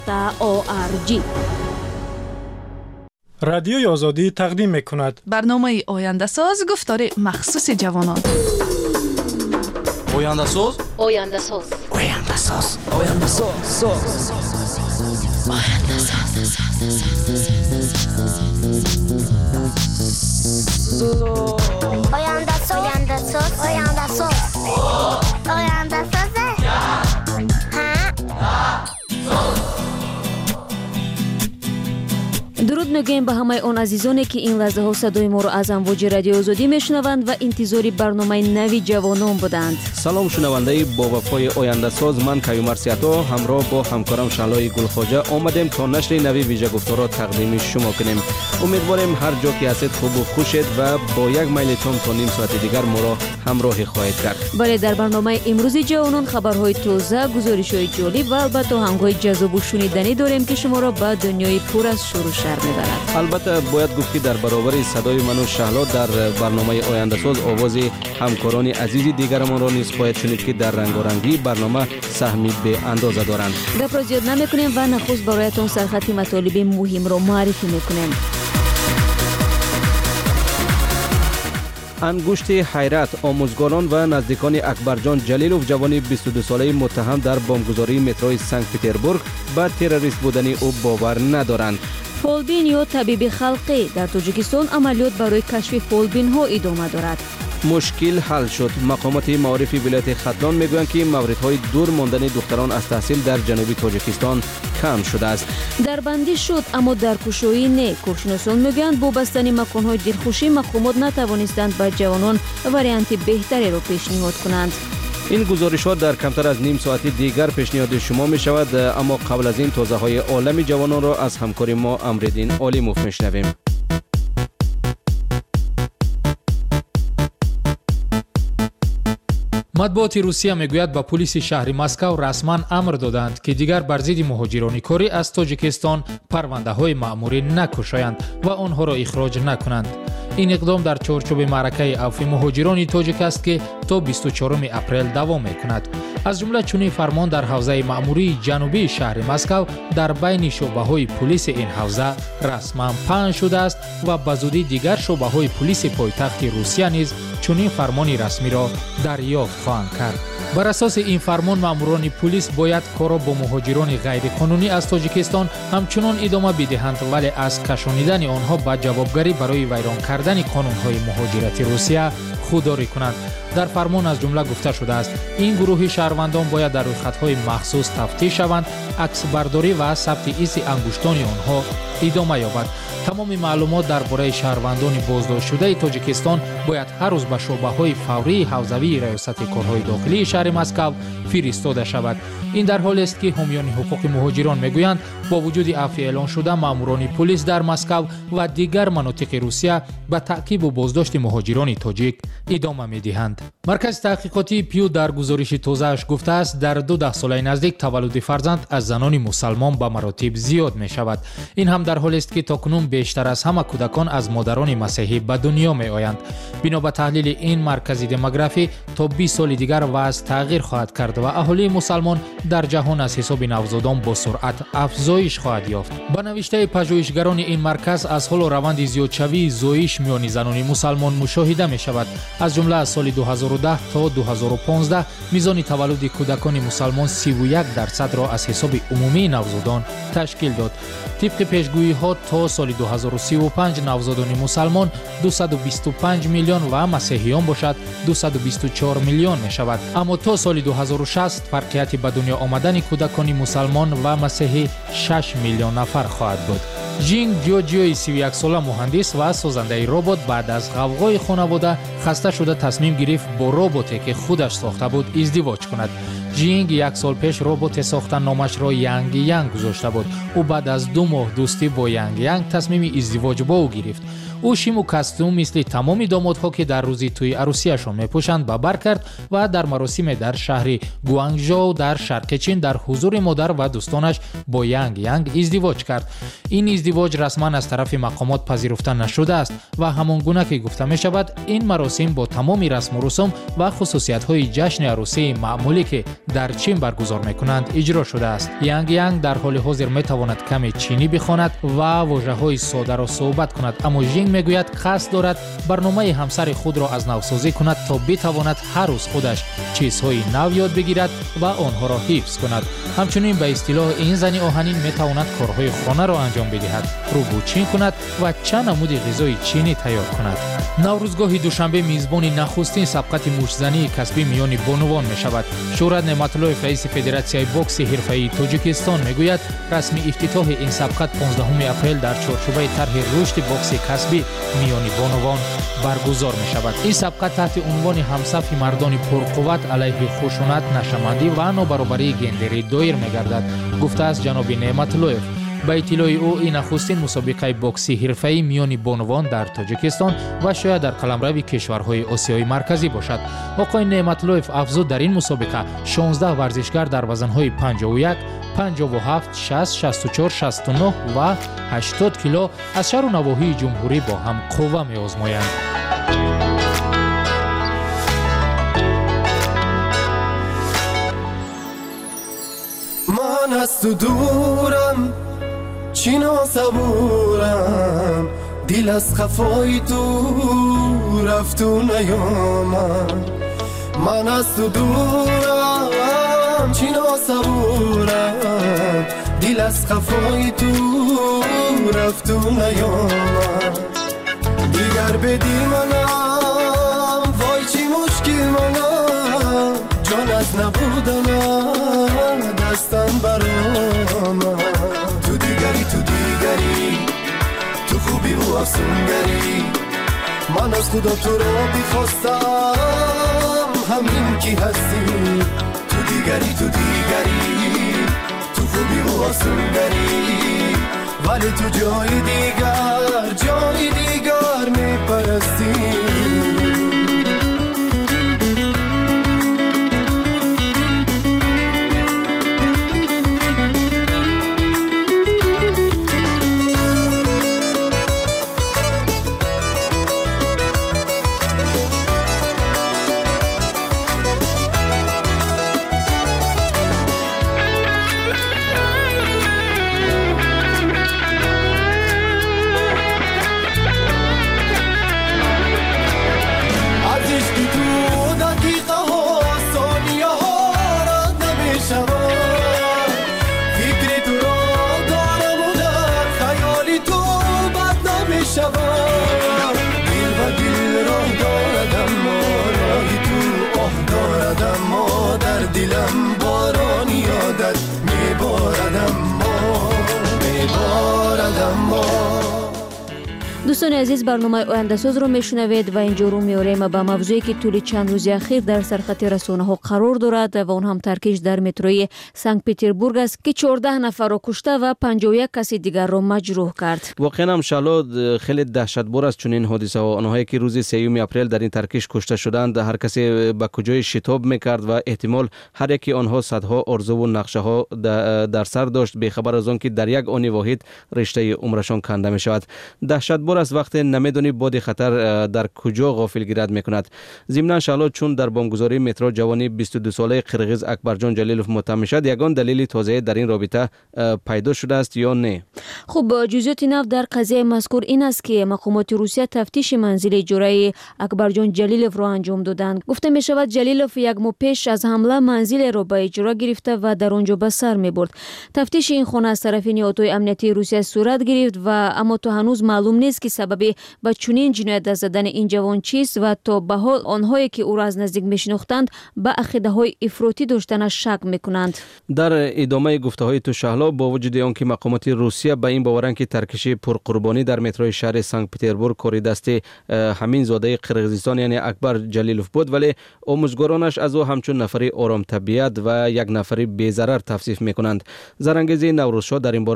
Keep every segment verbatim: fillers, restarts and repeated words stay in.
نقطه او ار جی. رادیوی آزادی تقدیم میکند برنامه آینده ساز گفتار مخصوص جوانان. آینده ساز آینده ساز آینده ساز آینده ساز آینده ساز آینده ساز آینده ساز آینده ساز آینده ساز درود میگویم به همه آن عزیزانی که این لحظه ها صدای ما رو از امواج رادیو آزادی میشنوند و انتظار برنامه نوی جوانان بودند. سلام شنونده با وفای آینده ساز، من کیومر سیاتا همراه با همکارم شعلای گلخواجه آمدیم تا نشر نوی ویژه گفتار را تقدیم شما کنیم. امیدواریم هر جا که هستید خوب و خوشید و با یک میل تام تا نیم ساعت دیگر ما را همراهی خواهید کرد. بله، در برنامه امروز جوانان خبرهای تازه، گزارش‌های جالب و البته آهنگ‌های جذاب و شنیدنی داریم که شما را به دنیای پر از شور و شر میبرد. البته باید گفت که در برابر صدای من و شهلا در برنامه آینده ساز آواز همکاران عزیز دیگرمان را نیز خواهید شنید که در رنگارنگی برنامه سهمی به اندازه دارند. گپ را زیاد نمی‌کنیم و نخست برایتان سرخط مطالب مهم را معرفی می‌کنیم. انگشت حیرت، آموزگاران و نزدیکان اکبرجان جلیلوف جوانی بیست و دو ساله متهم در بمبگذاری متروی سنت پتربورگ به تروریست بودن او باور ندارند. فولبین یا طبیب خلقی در تاجیکستان عملیات برای کشف فولبین ها ادامه دارد. مشکل حل شد. مقامات معارف ولایت ختلان میگویند که موردهای دور ماندن دختران از تحصیل در جنوبی تاجیکستان کم شده است. در بندی شد اما در کشایی نه. کارشناسان میگویند با بستن مکانهای دلخوشی مقامات نتوانستند به جوانان وریانت بهتری را پیشنهاد کنند. این گزارشات در کمتر از نیم ساعت دیگر پیشنهاد شما می شود، اما قبل از این تازه های عالمی جوانان را از همکار ما امردین عالیموف میشنویم. مطبوعات روسیه میگوید به پلیس شهر مسکو رسما امر دادند که دیگر بر ضد مهاجران کاری از تاجیکستان پرونده های مأموری نکشایند و آنها را اخراج نکنند. این اقدام در چارچوب معرکه عفو مهاجران تاجیک است که تا بیست و چهارم اپریل دوام میکند. از جمله چنین فرمان در حوزه مأموری جنوبی شهر مسکو در بین شعبه‌های پلیس این حوزه رسما پنهان شده است و به زودی دیگر شعبه‌های پلیس پایتخت روسیه نیز چنین فرمانی رسمی را دریافت خواهند کرد. بر اساس این فرمان ماموران پلیس باید کار را با مهاجران غیرقانونی از تاجیکستان همچنان ادامه بدهند، ولی از کشانیدن آنها به جوابگری برای ویران کردن قانون‌های مهاجرت روسیه خودداری کنند. در فرمان از جمله گفته شده است این گروه شهروندان باید در رویخط‌های مخصوص تفتیش شوند، عکس برداری و ثبت ایست انگشتان آنها ادامه یابد. تمام معلومات درباره شهروندان بازداشت شده تاجیکستان باید هر روز به شعبه‌های فوری حوزوی ریاست کارهای داخلی شهر مسکو فرستاده شود. این در حالی است که حامیان حقوق مهاجران میگویند با وجود عفو اعلان شده ماموران پلیس در مسکو و دیگر مناطق روسیه به تعقیب و بازداشت مهاجران تاجیک ادامه میدهند. مرکز تحقیقاتی پیو در گزارش تازه‌اش گفته است در دو ده ساله نزدیک تولد فرزند از زنان مسلمان به مراتب زیاد می شود. این هم در حالی است که تاکنون بیشتر از همه کودکان از مادران مسیحی به دنیا می آیند. بنا به تحلیل این مرکز دموگرافی تا بیست سال دیگر وضع تغییر خواهد کرد و اهالی مسلمان در جهان از حساب نوزادان با سرعت افزایش خواهد یافت. با نوشته پژوهشگران این مرکز از حال و روند زیادشوی زایش میان زنان مسلمان مشاهده می شود. از جمله از سال دو هزار و ده تا دو هزار و پانزده میزان تولد کودکان مسلمان سی و یک درصد را از حساب عمومی نوزادان تشکیل داد. طبق پیشگویی ها تا سال دو هزار و سی و پنج نوزادان مسلمان دویست و بیست و پنج میلیون و مسیحیان باشد دویست و بیست و چهار میلیون می شود. اما تا سال دو هزار و شصت فرقیت به دنیا آمدن کودکان مسلمان و مسیحی شش میلیون نفر خواهد بود. جینگ جیوجیوی سی و یک ساله مهندس و سازنده ربات بعد از غوغای خانواده خسته شده تصمیم گرفت با رباتی که خودش ساخته بود ازدواج کند. جینگ یک سال پیش ربات ساختن نامش را یانگ یانگ گذاشته بود. او بعد از دو ماه دوستی با یانگ یانگ تصمیم ازدواج با او گرفت. او شیم و کاستوم مثل تمام دامادها که در روزی توی عروسیشان میپوشند به بر کرد و در مراسم در شهر گوانگژو در شرق چین در حضور مادر و دوستانش با ینگ ینگ ازدواج کرد. این ازدواج رسما از طرف مقامات پذیرفته نشده است و همان گونه که گفته می شود این مراسم با تمام رسم و رسوم و خصوصیت های جشن عروسی معمولی که در چین برگزار می کنند اجرا شده است. ینگ ینگ در حال حاضر می تواند کمی چینی بخواند و واژه های ساده را صحبت کند، اما ژینگ می گوید قصد دارد برنامه همسر خود را از نو سازی کند تا بتواند هر روز خودش چیزهای نو یاد بگیرد و آنها را حفظ کند. همچنین به اصطلاح این زن آهنین می تواند کارهای خانه را انجام بدهد، روبوچین کند و چند نمود غذای چینی تیار کند. نوروزگاه دوشنبه میزبان نخستین سبقت موشزنی کسبی میان بانوان می شود. شهرت نعمتاللهیف رئیس فدراسیون بوکس حرفه‌ای تاجیکستان می گوید رسمی افتتاح این سبقت پانزدهم اپریل در چارچوبه طرح رشد بوکس کسبی میان بانوان برگزار می شود. این سبقت تحت عنوان همصف مردان پرقوت علیه خشونت، نشمندی و نابرابری گندری دایر می گردد، گفته است جناب نعمتاللهیف. به اطلاع او این نخستین مسابقه بوکسی حرفه‌ای میان بانوان در تاجیکستان و شاید در قلمرو کشورهای آسیای مرکزی باشد. آقای نعمتاللهیف افزود در این مسابقه شانزده ورزشگر در وزن‌های پنجاه و یک، پنجاه و هفت، شصت، شصت و چهار، شصت و نه و هشتاد کیلو از شهر و نواحی جمهوری با هم قوه می‌آزمایند. من از تو دورم، چینا صبورم، دل از خفای تو رفت و نیامد. من از تو دورم، چینا صبورم، دل از خفای تو رفت و نیامد. دیگر بدی منم، وای چی مشکل منم، جان از نبودنم دستم برامد. تو دیگری تو دیگری، تو خوبی و افسونگری، من از خدا تو را بخواستم همین کی هستی. تو دیگری تو دیگری، تو خوبی و افسونگری، ولی تو جای دیگر جای دیگر میپرستی. دلم بارانی یادت میباردم ما میباردم ما. دوستان عزیز، برنامه آینده ساز رو میشنوید و اینجا رو میاریم به موضوعی که طول چند روز اخیر در سرخط رسانه ها قرار دارد و اون هم ترکش در متروی سنت پترزبورگ است که چهارده نفر را کشته و پنجاه و یک کسی دیگر را مجروح کرد. واقعا هم شالود خیلی دهشتبار است چون این حادثه ها. آنهایی که روز سوم اپریل در این ترکش کشته شدند هر کسی به کجای شتاب میکرد و احتمال هر یکی آنها صدها آرزو و نقشه ها در سر داشت، به خبر از آن که در یک آن واحد رشته عمرشان کنده می شود. دهشتبار است وقت نمیدونی باد خطر در کجا غافلگیرت میکند. ضمن شالود چون در بمبگذاری مترو جوانی بیست و دو ساله قرغیز اکبرجان جلیلوف متهم شد، یگان دلیل تازه در این رابطه پیدا شده است یا نه؟ خب جزئیات نو در قضیه مذکور این است که مقامات روسیه تفتیش منزل اجاره اکبرجان جلیلوف را انجام دادند. گفته می شود جلیلوف یک ماه پیش از حمله منزل را به اجاره گرفته و در آنجا به سر می برد. تفتیش این خانه از طرف نیروهای امنیتی روسیه صورت گرفت و اما تا هنوز معلوم نیست که سبب به چنین جنایت دست زدن این جوان چیست و تا به حال آنهایی که او را از نزدیک میشناختند به عقیده های افراطی داشتنش شک میکنند. در ادامه گفته های تو شهلا، با وجود آنکه مقامات روسیه به این باورند که ترکش پرقربانی در متروی شهر سنت پترزبورگ کاری دست همین زاده قرغیزستان یعنی اکبر جلیلوف بود، ولی آموزگارانش از او همچون نفری آرام طبیعت و یک نفری بی‌ضرر توصیف میکنند. زرانگیزی نوروزشاه در این باره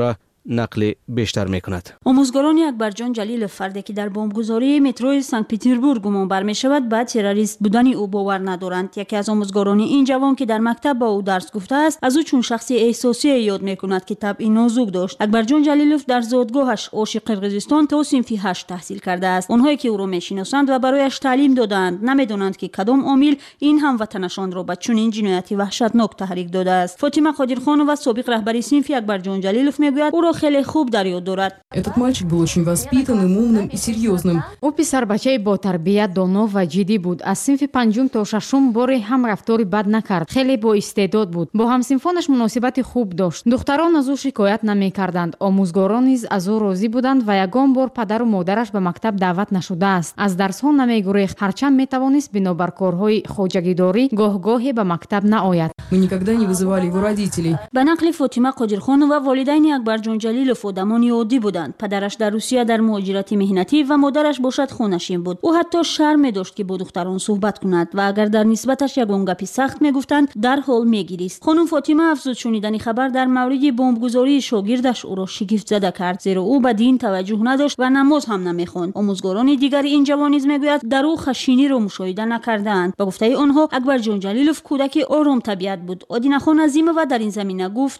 نقل بیشتر میکند. آموزگاران اکبرجان جلیلوف فردی که در بمبگذاری مترو سنت پترزبورگ گمان بر میشود بعد تروریست بودن او باور ندارند. یکی از آموزگاران این جوان که در مکتب با او درس گفته است از او چون شخصی احساسی یاد میکند که طبع نازک داشت. اکبرجان جلیلوف در زادگاهش اوش قرقیزستان تا صنف هشت تحصیل کرده است. آنهایی که او را میشناسند و برایش تعلیم دادند نمیدانند که کدام عامل این هموطنشان را به چنین جنایتی وحشتناک تحریک داده است. فاطمه قادرخانова سابق رهبری صنف اکبرجان جلیلوف میگوید او را خیلی خوب در یاد دارد. Этот мальчик был очень воспитанным, умным и серьезным. او پسر بچه با تربیت دانا و جدی بود. از صنف پنجم تا ششم باری هم رفتاری بد نکرد. خیلی با استعداد بود. با همصنفانش مناسبت خوب داشت. دختران از او شکایت نمیکردند. آموزگاران نیز از او راضی بودند و یگان بار پدر و مادرش به مکتب دعوت نشده است. از درس ها نمیگریخت. هرچند میتوانست بنابر کارهای خواجگیداری گاه گاهی به مکتب نآید. Мы никогда не вызывали его родителей. به نقل فاطمه قادرخانова والدین اکبرجان جلیلوف آدمان عادی بودند. پدرش در روسیه در مهاجرت مهنتی و مادرش باشد خونشین بود. او حتی شرم می‌داشت که با دختران صحبت کند و اگر در نسبتش یگان گپی سخت میگفتند در حال میگیریست. خانم فاطمه افزود شنیدن خبر در مورد بمبگذاری شاگردش او را شگفت زده کرد، زیرا او به دین توجه نداشت و نماز هم نمیخواند. آموزگاران دیگر این جوان نیز میگوید در او خشینی را مشاهده نکردند. به گفته آنها اکبرجان جلیلوف کودک آرام طبیعت بود. آدینه خان عظیمова در این زمینه گفت: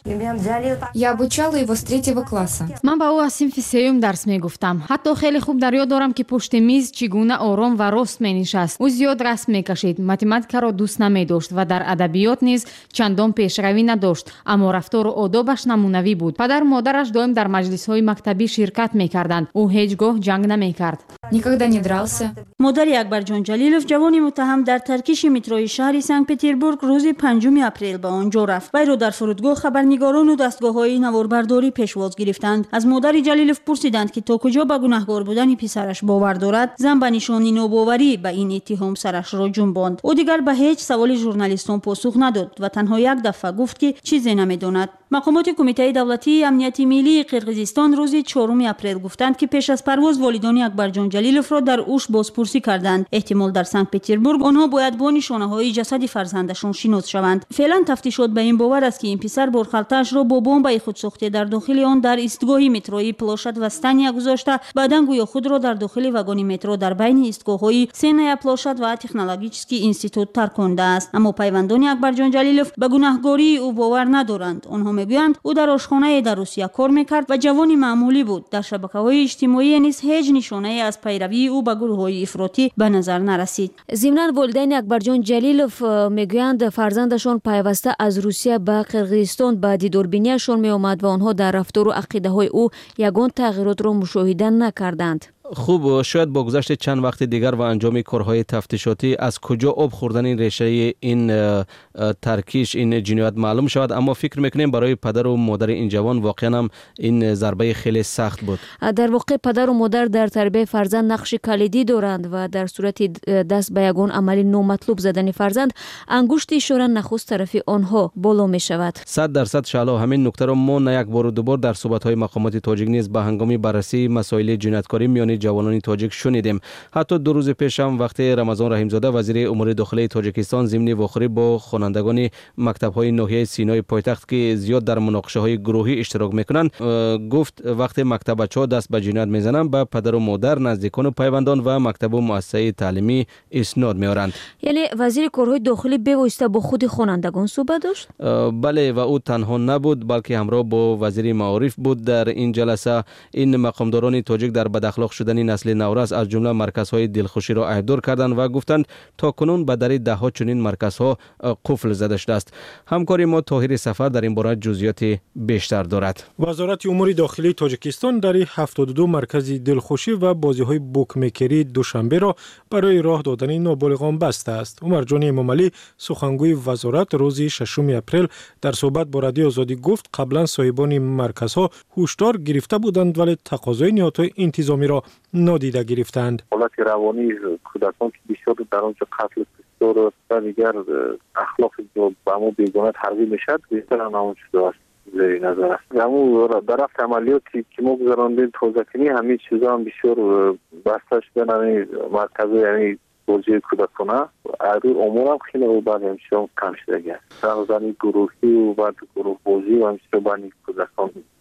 Я обучала его с третьего класса. من با او از صنف سوم درس میگفتم. حتی خیلی خوب در یاد دارم که پشت میز چگونه آرام و راست مینشست. او زیاد رسم میکشید. متماتیکا را دوست نمیداشت و در ادبیات نیز چندان پیشروی نداشت، اما رفتار و آدابش نمونوی بود. پدر و مادرش دائم در مجلس‌های مکتبی شرکت میکردند. او هیچگاه جنگ نمیکرد. Никогда не дрался. مادر اکبرجان جلیلوف جوانی متهم در ترکیش متروی شهر سنت پترزبورگ روز پنجم اپریل به آنجا رفت. وی را در فرودگاه خبرنگاران و دستگاه‌های نواربرداری پیشواز گرفتند. از مادر جلیلوف پرسیدند که تا کجا به گناهکار بودن پسرش باور دارد. زن به نشانی ناباوری به این اتهام سرش را جنباند. او دیگر به هیچ سوال ژورنالیستان پاسخ نداد و تنها یک دفعه گفت که چیزی نمیداند. مقامات کمیته دولتی امنیت ملی قرقیزستان روز چهارم اپریل گفتند که پیش از پرواز والدین اکبرجان جلیلوف را در اوش بازپرسی کردند. احتمال در سنت پترزبورگ آنها باید با نشانه‌های جسد فرزندشان شناخته شوند. فعلا تفتیشات به این باور است که این پسر بارخالته‌اش را با بمب خودساخته در داخل آن در ایستگاه متروی پلاشد و استانیا گذاشته، بعداً گویا خود را در داخل واگن مترو در بین ایستگاه‌های سینیا پلاشد و تکنولوژیکی اینستیتوت ترکانده است. اما پیوندان اکبرجان جلیلوف به گناهکاری او باور ندارند. آنها میگویند او در آشخانه در روسیه کار میکرد و جوانی معمولی بود. در شبکه‌های اجتماعی نیز هیچ نشانه از پیروی او به گروه‌های افراطی به نظر نرسید. ضمناً والدین اکبرجان جلیلوف میگویند فرزندشان پیوسته از روسیه به قرقیزستان به دیداربینیشان می آمد و آنها در رفتار و عقیده‌های او یگان تغییرات را مشاهده نکردند. خوب، شاید با گذشت چند وقت دیگر و انجام کارهای تفتیشاتی از کجا آب خوردن این ریشه این ترکیش این جنایت معلوم شود، اما فکر میکنیم برای پدر و مادر این جوان واقعا هم این ضربه خیلی سخت بود. در واقع پدر و مادر در تربیت فرزند نقش کلیدی دارند و در صورت دست به یگان عمل نامطلوب زدن فرزند انگشت اشاره نخست طرف آنها بالا می شود. صد درصد شالا همین نکته را ما نه یک بار و دو بار در صحبت‌های مقامات تاجیک نیز به هنگام بررسی مسائل جنایتکاری میان جوانان تاجیک شنیدیم. حتی دو روز پیش هم وقتی رمضان رحیمزاده وزیر امور داخلی تاجیکستان ضمن واخوری با خوانندگان مکتب‌های ناحیه سینای پایتخت که زیاد در مناقشه‌های گروهی اشتراک میکنند گفت وقتی مکتب بچه‌ها دست به جنایت میزنند به پدر و مادر، نزدیکان و پیوندان و مکتب و مؤسسه تعلیمی اسناد میارند. یعنی وزیر کارهای داخلی بواسطه با خود خوانندگان صحبت داشت؟ بله، و او تنها نبود بلکه همراه با وزیر معارف بود. در این جلسه این مقامداران تاجیک در بداخلاق شدن نسل نورس از جمله مرکزهای دلخوشی را احضار کردند و گفتند تا کنون به در ده ها چنین مرکزها قفل زده شده است. همکاری ما طاهر سفر در این باره جزئیات بیشتر دارد. وزارت امور داخلی تاجیکستان در هفتاد و دو مرکز دلخوشی و بازی‌های بوکمیکری دوشنبه را برای راه دادن نابالغان بسته است. عمر جان امامعلی سخنگوی وزارت روز ششم اپریل در صحبت با رادیو آزادی گفت قبلا صاحبان مرکزها هشدار گرفته بودند ولی تقاضای نهادهای انتظامی را نادیده گرفتند. حالت روانی کودکان که بسیار در آنجا قتل بسیار و دیگر اخلاق با ما بیگانه تربیت میشد بهتر نمون شده است. زیر نظر است. همون در رفت عملیاتی که ما گذراندیم توزکنی همه چیزا هم بسیار بسته شدن. همین مرکز یعنی بازی کودکانه ارو امور هم خیلی رو بعد همیشه کم شده گرد. سرزنی گروهی و بعد گروه بازی و همیشه بانی کودکان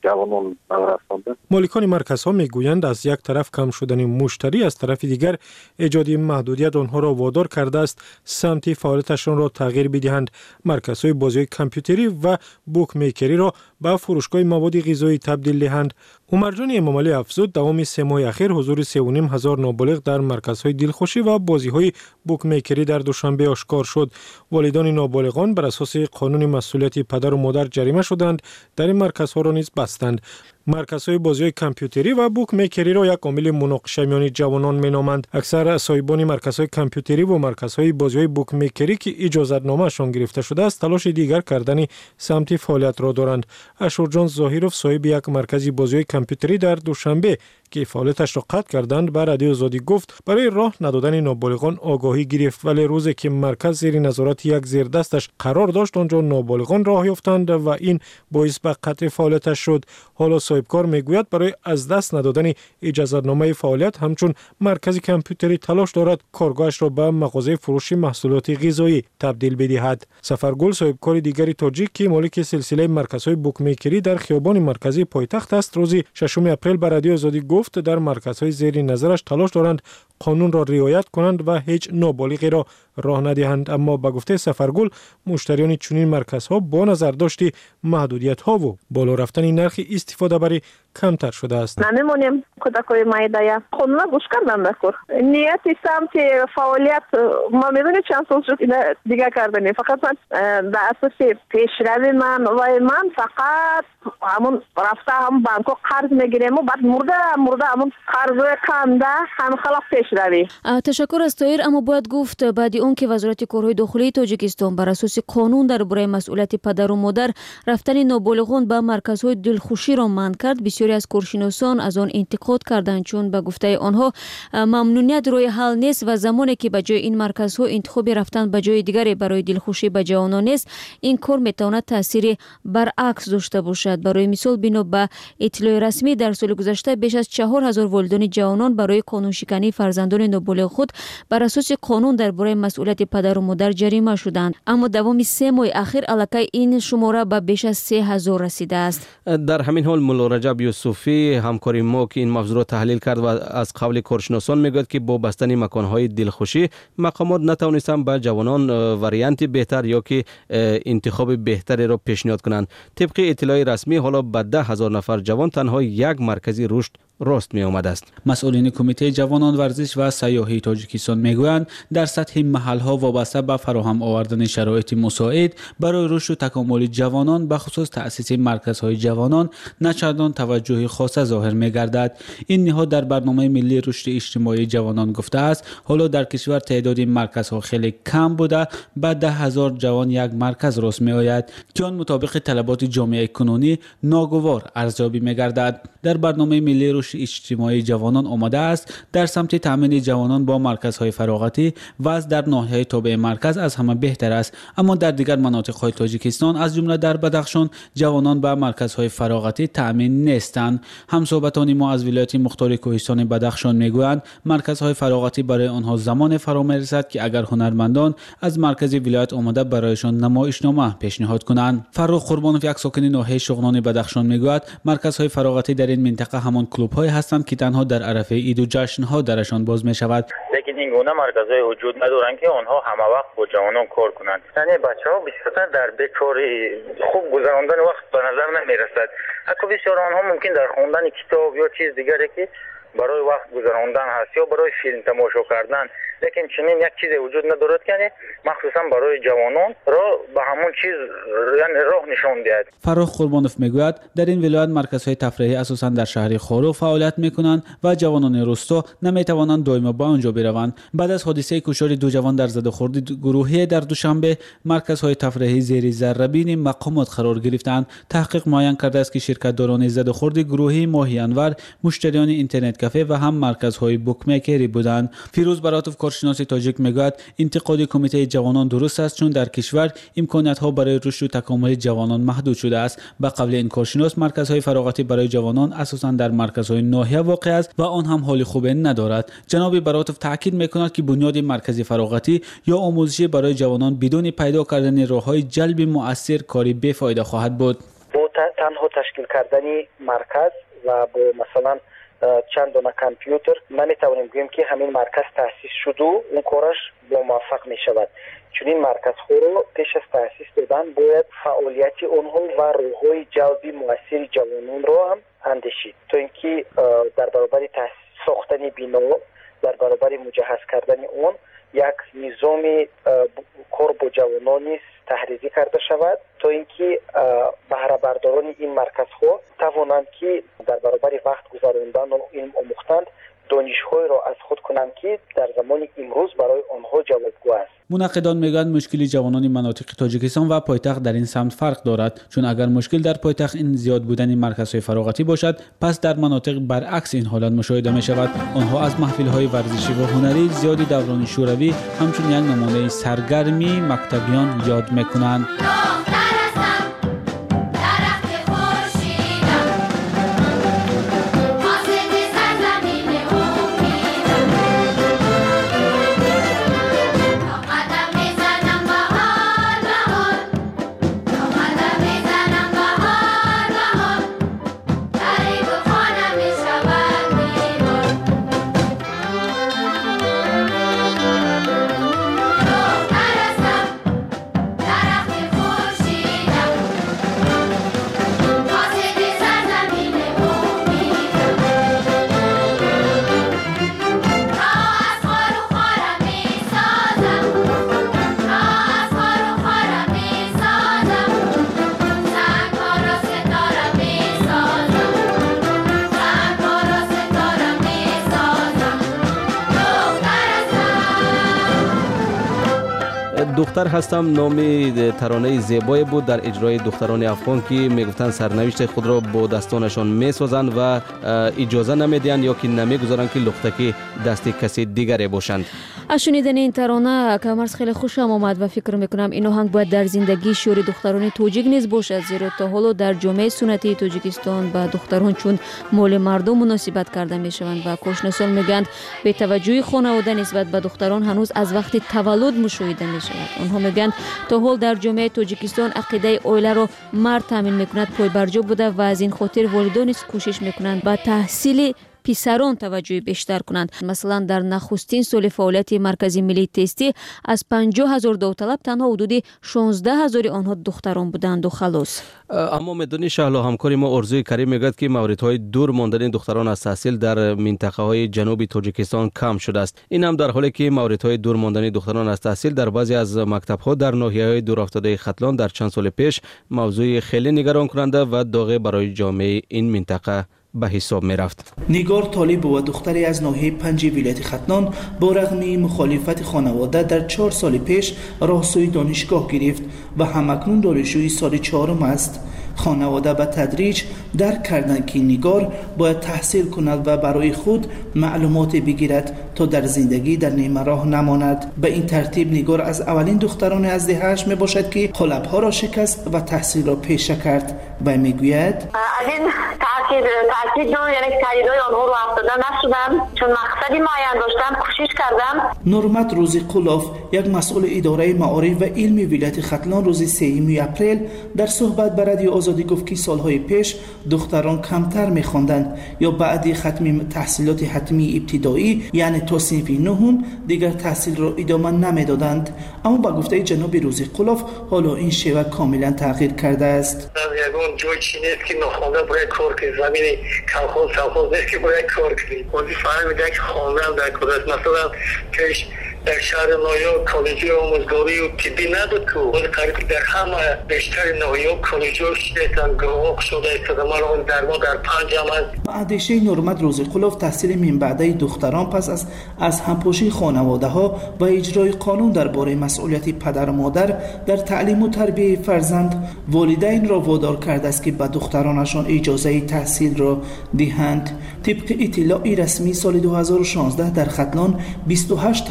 جوانان رسانده. مالکان مرکزها میگویند از یک طرف کم شدن مشتری، از طرف دیگر ایجاد محدودیت آنها را وادار کرده است سمت فعالیتشان را تغییر بدهند. مرکزهای بازی کامپیوتری و بوک میکری را به فروشگاه مواد غذایی تبدیل دهند. عمرجان امامعلی افزود دوام سه ماه اخیر حضور سه و نیم هزار نابالغ در مرکزهای دلخوشی و بازی‌های بوک میکری در دوشنبه آشکار شد. والدان نابالغان بر اساس قانون مسئولیت پدر و مادر جریمه شدند، در این مرکزها را نیز بستند. مرکزهای بازی‌های کامپیوتری و بوک میکری را یک عامل مناقشه میان جوانان مینامند. اکثر صاحبان مرکزهای کامپیوتری و مرکزهای بازی‌های بوک میکری که اجازه‌نامه‌شان گرفته شده است، تلاش دیگر کردن سمت فعالیت را دارند. اشورجان ظاهرов صاحب یک مرکز بازی‌های کامپیوتری در دوشنبه که فعالیتش را قطع کردند به رادیو آزادی گفت برای راه ندادن نابالغان آگاهی گرفت، ولی روزی که مرکز زیر نظارت یک زیردستش قرار داشت آنجا نابالغان راه یافتند و این باعث به قطع فعالیتش شد. حالا صاحبکار میگوید برای از دست ندادن اجازه‌نامه فعالیت همچون مرکز کامپیوتری تلاش دارد کارگاهش را به مغازه فروش محصولات غذایی تبدیل بدهد. سفرگل صاحبکار دیگری تاجیک که مالک سلسله مرکزهای بوک میکری در خیابان مرکزی پایتخت است، روز ششم اپریل به رادیو آزادی گفت در مرکزهای زیر نظرش تلاش دارند قانون را رعایت کنند و هیچ نابالغی را راه ندهند، اما به گفته سفرگل مشتریان چنین مرکزها با نظر داشتی محدودیت ها و بالا رفتن نرخ استفاده بری کمتر شده است. نمیمونیم کودکای مایدایا قانون گوش کردن نکر نیتی سمت فعالیت ما میدونیم چند سال شد اینا دیگه کردنی، فقط من در اساس پیشروی من و من فقط همون رفته هم بانکو قرض میگیریم و بعد مرده مرده همون قرض کنده هم خلاف پیشروی. تشکر از تایر، اما باید گفت بعد اون که وزارت کارهای داخلی تاجیکستان بر اساس قانون درباره مسئولیت پدر و مادر رفتن نابالغان به مرکزهای دلخوشی را منع کرد، بسیاری از کارشناسان از آن انتقاد کردند، چون به گفته آنها ممنونیت روی حل نیست و زمانی که به جای این مرکزها انتخاب رفتن به جای دیگری برای دلخوشی به جوانان نیست، این کار میتواند تاثیر برعکس داشته باشد. برای مثال بنا به اطلاع رسمی در سال گذشته بیش از چهار هزار والدین جوانان برای قانون شکنی فرزندان نابالغ خود بر اساس قانون درباره مسئولیت پدر و مادر جریمه شدند، اما دوام سه ماه اخیر الکی این شماره به بیش از سه هزار رسیده است. در همین حال مولا رجب یوسفی همکاری ما که این موضوع را تحلیل کرد و از قول کارشناسان میگوید که با بستن مکانهای دلخوشی مقامات نتوانستند به جوانان وریانت بهتر یا که انتخاب بهتری را پیشنهاد کنند. طبق اطلاع رسمی حالا به ده هزار نفر جوان تنها یک مرکزی رشد راست می آمده است. مسئولین کمیته جوانان ورزش و سیاحی تاجیکستان میگویند در سطح محلها وابسته به فراهم آوردن شرایط مساعد برای رشد و تکامل جوانان به خصوص تأسیس مرکزهای جوانان نچندان توجه خاصه ظاهر می گردد. این نهاد در برنامه ملی رشد اجتماعی جوانان گفته است حالا در کشور تعداد این مرکزها خیلی کم بوده، بعد ده هزار جوان یک مرکز راست می آید که آن مطابق طلبات جامعه کنونی ناگوار ارزیابی می گردد. در برنامه ملی رشد اجتماعی جوانان آمده است در سمت تامین جوانان با مرکزهای فراغتی وضع در ناحیه تابع مرکز از همه بهتر است، اما در دیگر مناطق تاجیکستان از جمله در بدخشان جوانان با مرکزهای فراغتی تامین نیستند. همصحبتان ما از ولایت مختار کوهستان بدخشان میگویند مرکزهای فراغتی برای آنها زمان فرا میرسد که اگر هنرمندان از مرکز ولایت آمده برایشان نمایشنامه پیشنهاد کنند. فرخ قربانوف یک ساکن ناحیه شغنان بدخشان میگوید مرکزهای فراغتی در این منطقه همان کلوب‌های هستند که تنها در عرفه عید و جشن‌ها درشان باز می‌شود. لیکن این گونه مرکزهای وجود ندارند که آنها همه وقت با جوانان کار کنند. یعنی بچه‌ها بیشتر در بیکاری خوب گذراندن وقت به نظر نمی‌رسد. حتی بسیار آنها ممکن در خواندن کتاب یا چیز دیگری که برای وقت گذراندن هست یا برای فیلم تماشا کردن، لیکن چنین یک چیز وجود ندارد که مخصوصا برای جوانان را به همون چیز یعنی راه نشان دهد. فرخ قربانوف میگوید در این ولایت مرکزهای تفریحی اساسا در شهر خارو فعالیت میکنند و جوانان روستا نمیتوانند دائما به آنجا بروند. بعد از حادثه کشتار دو جوان در زده‌خوردی گروهی در دوشنبه مرکزهای تفریحی زیر ذره‌بین مقامات قرار گرفتند. تحقیق معین کرده است که شرکت‌داران زده‌خوردی گروهی ماهی انور مشتریان اینترنت کافه و هم مرکزهای بوک میکری بودند. فیروز براتوف کارشناس تاجیک میگوید انتقاد کمیته جوانان درست است، چون در کشور امکانات‌ها برای رشد و تکامل جوانان محدود شده است. به قول این کارشناس مرکزهای فراغتی برای جوانان اساساً در مرکزهای ناحیه واقع است و آن هم حال خوبی ندارد. جناب براتوف تاکید میکند که بنیاد مرکزی فراغتی یا آموزشی برای جوانان بدون پیدا کردن راههای جلب مؤثر کاری بی‌فایده خواهد بود. با تنها تشکیل کردن مرکز و با مثلا چند دونه کامپیوتر نمیتونیم بگیم که همین مرکز تأسیس شده و اون کارش با موفق می شود. چون این مرکز رو پیش از تأسیس دادن باید فعالیت اونها و روح‌های جلبی مؤثر جوانان رو هم اندیشید تا اینکه در برابر ساختن بنا، در برابر مجهز کردن اون یک نظام کار با جوانان تحریزی کرده شود تا اینکه بهره برداران این مرکز ها توانند که در برابر وقت گذراندن و علم آموختن دانش‌های را از خود کنند که در زمان امروز برای آنها جوابگو است. منعقدان میگویند مشکل جوانان مناطق تاجیکستان و پایتخت در این سمت فرق دارد، چون اگر مشکل در پایتخت این زیاد بودن مرکزهای فراغتی باشد، پس در مناطق برعکس این حالت مشاهده می شود. آنها از محفل‌های ورزشی و هنری زیادی دوران شوروی همچون یک نمونه سرگرمی مکتبیان یاد میکنند. دختر هستم نامی ترانه زیبایی بود در اجرای دختران افغان که میگفتن سرنوشت خود را با دستانشان میسازند و اجازه نمیدهند یا که نمیگذارند که لختکی دست کسی دیگری باشند. از شنیدن این ترانه کامرس خیلی خوشم آمد و فکر میکنم این آهنگ باید در زندگی شور دختران توجیک نیز باشد، زیرا تا حالا در جامعه سنتی تاجیکستان با دختران چون مول مردم مناسبت کرده میشوند و کوشنسال میگند به توجه خانواده نسبت به دختران هنوز از وقت تولد مشاهده میشود. آنها میگند تا حال در جامعه تاجیکستان عقیده عائله را مرد تامین میکند پایبرجا بوده و از این خاطر والدان کوشش میکنند با تحصیل پسران توجه بیشتر کنند. مثلا در نخستین سال فعالیت مرکز ملی تستی از پنجاه هزار داوطلب تنها حدود شانزده هزار آنها دختران بودند و خلاص. اما میدونی شهلا همکاری ما ارزوی کریم میگوید که موردهای دور ماندن دختران از تحصیل در منطقه های جنوبی تاجیکستان کم شده است. این هم در حالی که موردهای دور ماندن دختران از تحصیل در بعضی از مکتب ها در ناحیه‌های دور افتاده ختلان در چند سال پیش موضوع خیلی نگران کننده و داغ برای جامعه این منطقه به حساب می رفت. نگار طالب و دختری از ناحیه پنج ولایت ختلان با رغم مخالفت خانواده در چهار سال پیش راهسوی دانشگاه گرفت و همکنون دانشجوی سال چهارم است. خانواده به تدریج درک کردند که نگار باید تحصیل کند و برای خود معلومات بگیرد تا در زندگی در نیمه راه نماند. به این ترتیب نگار از اولین دختران از دهه‌اش می باشد که قالب‌ها را شکست و تحصیل را پیشه کرد و میگوید از این تاکید تاکید رو یعنی تاییدای آنها رو افتاده نشدم، چون مقصدی معین داشتم کوشش کردم. نورمت روزی قلاف یک مسئول اداره معارف و علم ولایت ختلان روز سوم اپریل در صحبت با رادیو آزادی گفت که سالهای پیش دختران کمتر می‌خواندند یا بعد ختم تحصیلات حتمی ابتدایی یعنی تا صنف نهم دیگر تحصیل را ادامه نمیدادند، اما با گفته جناب روزی قلاف حالا این شیوه کاملا تغییر کرده است. یگان جای چی نیست که نخوانده باید کار کنید، زمین کلخوز سلخوز نیست که باید کار کنید. وزی فهمیده که خواندن در کدست مثلا پیش در شهر نایا کالجی آموزگاری و طبی نبود که ولی قریب در همه بیشتر نایا کالجی شدیدن گروه شده استدامه رو در ما در پنج هم با اندیشه نورمت روزی قلاف تحصیل من بعده دختران پس از از همپاشی خانواده ها و اجرای قانون درباره مسئولیت پدر و مادر در تعلیم و تربیت فرزند والدین را وادار کرده است که به دخترانشان اجازه تحصیل را دهند. طبق اطلاعی رسمی سال دو هزار و شانزده در ختلان بیست و هشت هزار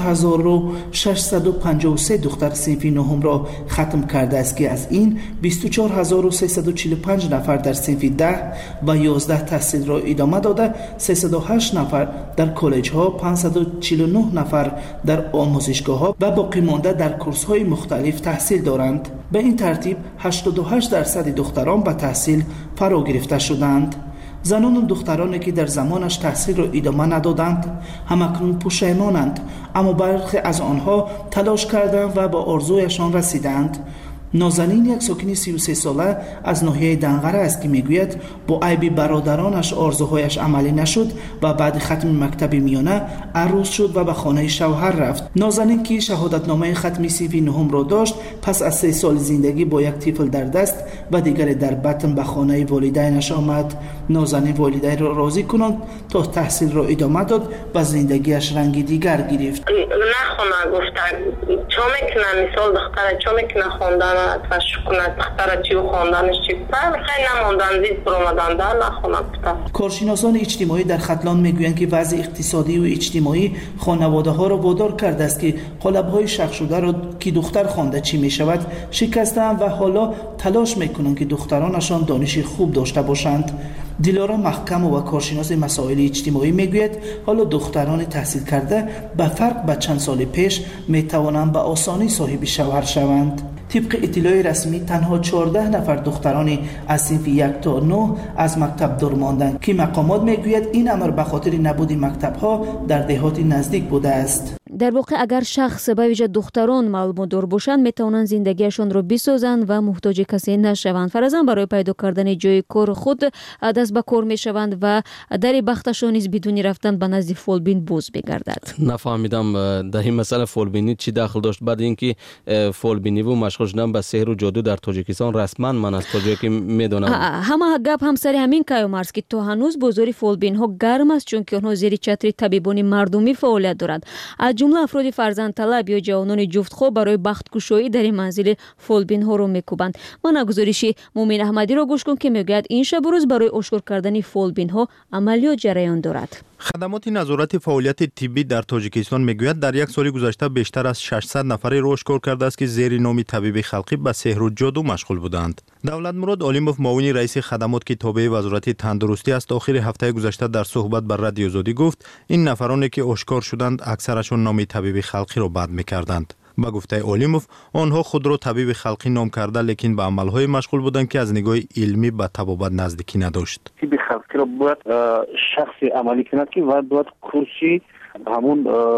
هزار و ششصد و پنجاه و سه دختر صنف نهم را ختم کرده است که از این بیست و چهار هزار و سیصد و چهل و پنج نفر در صنف ده و یازده تحصیل را ادامه داده، سیصد و هشت نفر در کالج ها، پانصد و چهل و نه نفر در آموزشگاه ها و باقی مانده در کورس های مختلف تحصیل دارند. به این ترتیب هشتاد و هشت درصد دختران به تحصیل فرا گرفته شدند. زنان و دخترانی که در زمانش تحصیل را ادامه ندادند همکنون پشیمانند، اما برخی از آنها تلاش کردند و به آرزویشان رسیدند. نازنین یک ساکن سی و سه ساله از ناحیه دنقره است که میگوید با عیب برادرانش آرزوهایش عملی نشد و بعد ختم مکتب میانه عروس شد و به خانه شوهر رفت. نازنین که شهادتنامه ختم صنف نهم را داشت، پس از سه سال زندگی با یک طفل در دست و دیگر در بطن به خانه والدینش آمد. نازنین والدین را راضی کنند تا تحصیل را ادامه داد و زندگیش رنگ دیگر گرفت. نخونه گفتن چه میکنه، مثال دختر چه میکنه خواندن تشویق کنه، دختر چی و خواندنش چی بودن، خیلی نماندن زید برامدن در نخونه بودن. کارشناسان اجتماعی در ختلان میگویند که وضع اقتصادی و اجتماعی خانواده ها را وادار کرده است که قالب های شق شده را که دختر خوانده چی می شود شکستند و حالا تلاش میکنند که دخترانشان دانش خوب داشته باشند. دیلارا محکم و کارشناس مسائل اجتماعی میگوید حالا دختران تحصیل کرده به فرق به چند سال پیش میتوانند به آسانی صاحب شوهر شوند. طبق اطلاع رسمی تنها چهارده نفر دختران از صنف یک تا نه از مکتب دور ماندند که مقامات میگوید این امر به خاطر نبود مکتب ها در دهات نزدیک بوده است. در واقع اگر شخص به ویژه دختران معلومات دار باشند میتوانند زندگیشان را بسازند و محتاج کسی نشوند. فرضاً برای پیدا کردن جای کار خود دست به کار میشوند و در بختشان نیز بدون رفتن به نزد فولبین باز بگردد. نفهمیدم در این مسئله فولبینی چی دخل داشت. بعد اینکه فولبینی و مشغول شدن به سحر و جادو در تاجیکستان رسما من از کجایی که میدونم همه گپ هم سر همین کیومرز که تا هنوز بازار فولبین ها گرم است، چون که آنها زیر چتر طبیبان مردمی فعالیت دارند. از جمله افراد فرزند طلب یا جوانان جفتخواه برای بخت کشایی در این منزل فولبین ها رو میکوبند. من گزارش مومن احمدی را گوش کن که میگوید این شب و روز برای اشکار کردن فولبین ها عملیات جریان دارد. خدمات نظارت فعالیت طبی در تاجیکستان میگوید در یک سال گذشته بیشتر از ششصد نفری را اشکار کرده است که زیر نام طبیب خلقی به سحر و جادو مشغول بودند. دولت مراد علیموف معاون رئیس خدمات که تابع وزارت تندرستی است آخر هفته گذشته در صحبت با رادیو آزادی گفت این نفرانی که اشکار شدند اکثرشون نام طبیب خلقی را بد میکردند. با گفته علیموف آنها خود را طبیب خلقی نام کرده لیکن به عملهای مشغول بودند که از نگاه علمی به طبابت نزدیکی نداشت. طبیب خلقی را باید شخصی عملی کند که باید باید کورسی همون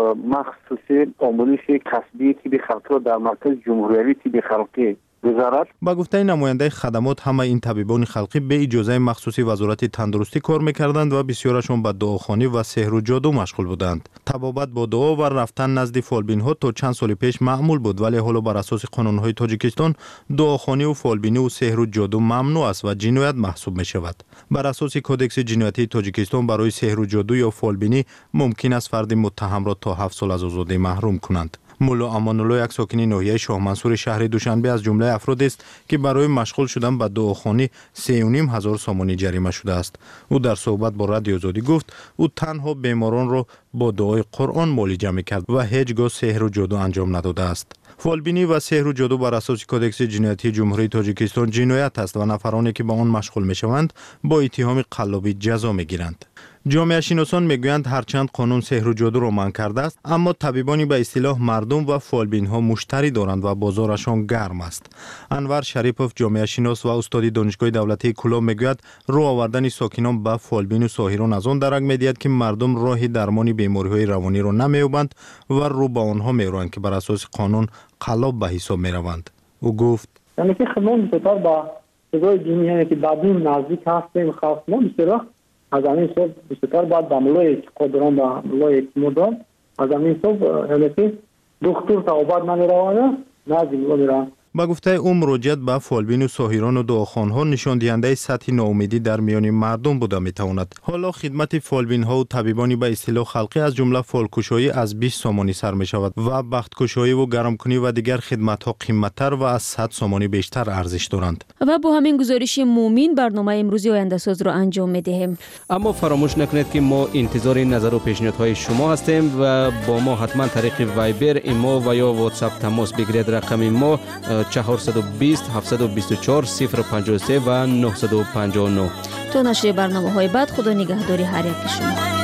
مخصوص آموزش کسبی طبیب خلقی را در مرکز جمهوری طبیب خلقی وزارت. با گفته نماینده خدمات همه این طبیبان خلقی به اجازه مخصوصی وزارت تندرستی کار میکردند و بسیارشون به دعاخوانی و سحر و جادو مشغول بودند. طبابت با دعا و رفتن نزد فولبین ها تا چند سال پیش معمول بود، ولی حالا بر اساس قانون های تاجیکستان دعاخوانی و فولبینی و سحر و جادو ممنوع است و جنایت محسوب می شود. بر اساس کدکس جنایتی تاجیکستان برای سحر و جادو یا فولبینی ممکن است فرد متهم را تا هفت سال از آزادی محروم کنند. مولا امان الله یک ساکن ناحیه شاه منصور شهر دوشنبه از جمله افراد است که برای مشغول شدن به دعاخوانی سه و نیم هزار سامانی جریمه شده است. او در صحبت با رادیو آزادی گفت او تنها بیماران را با دعای قرآن معالجه می‌کرد و هیچگاه سحر و جادو انجام نداده است. فولبینی و سحر و جادو بر اساس کدکس جنایتی جمهوری تاجیکستان جنایت است و نفرانی که به آن مشغول می‌شوند با اتهام قلابی جزا می‌گیرند. جامعه شناسان میگویند هرچند قانون سحر و جادو را منع کرده است، اما طبیبانی به اصطلاح مردم و فولبین ها مشتری دارند و بازارشان گرم است. انور شریپوف جامعه شناس و استاد دانشگاه دولتی کلاب میگوید رو آوردن ساکنان به فولبین و ساحران از آن درک میدهد که مردم راه درمان بیماری‌های روانی را نمی‌یابند و رو به آنها میروند که بر اساس قانون قلاب به حساب میروند. او گفت یعنی که خمون بسیار با سزای دینی یعنی که بعدین نزدیک هستیم خواست ما بسیار از همین صبح بسیار باید به ملای قدران به ملای مردان از همین صبح یعنی که دکتر تا آباد من روانه نزدیک میرن. با گفته او مراجعت به فالبین و ساحران و دعاخوان‌ها نشان دهنده سطح ناامیدی در میان مردم بوده میتواند. حالا خدمت فالبین ها و طبیبانی به اصطلاح خلقی از جمله فالکشایی از بیست سامانی سر می شود و بختکشایی و گرمکنی و دیگر خدمت ها قیمتتر و از صد سامانی بیشتر ارزش دارند. و با همین گزارش مومین برنامه امروزی آینده ساز را انجام میدهیم. اما فراموش نکنید که ما انتظار نظر و پیشنهادهای شما هستیم و با ما حتما طریق وایبر، ایمو و یا واتساپ تماس بگیرید. رقم ما چهارصد و بیست هفتصد و بیست و چهار صفر پنجاه و سه و نهصد و پنجاه و نه. تا نشر برنامه های بعد خدا نگهداری هر یک شما.